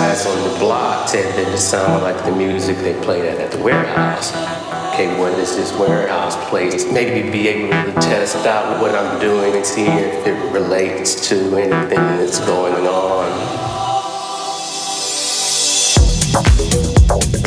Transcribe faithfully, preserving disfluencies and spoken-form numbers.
guys on the block said that it sounded like the music they played at, at the warehouse. Okay, what is this warehouse place? Maybe be able to test out what I'm doing and see if it relates to anything that's going on.